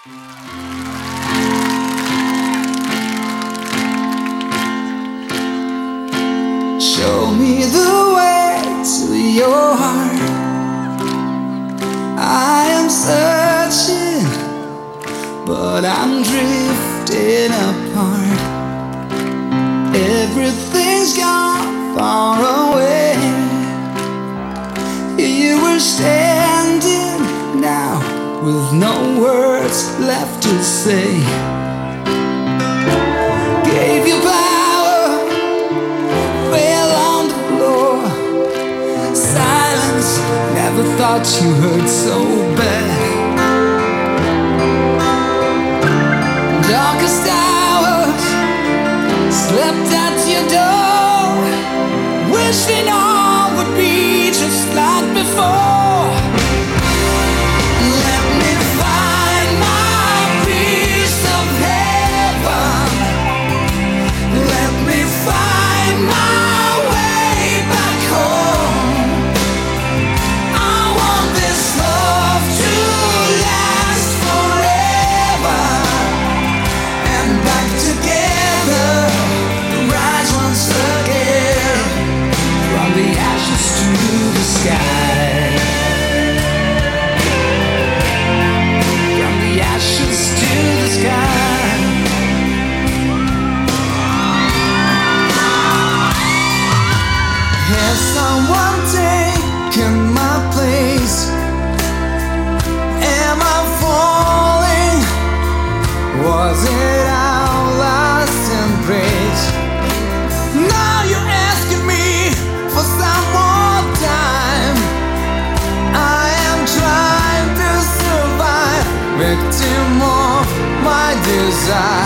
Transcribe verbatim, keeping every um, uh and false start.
Show me the way to your heart. I am searching, but I'm drifting apart. Everything's gone far away. You were standing now with no words left to say. Gave you power, fell on the floor. Silence, never thought you hurt so bad. Darkest hours, slept at your door, wishing all would be just like before. Let me find my piece of heaven. Let me find my way back home. I want this love to last forever, and back together, rise once again, from the ashes to the sky. From the ashes to the sky. Has someone taken my place? Am I falling? Was it our last embrace? Now you're asking me for some more time. I am trying to survive, victim of my desire.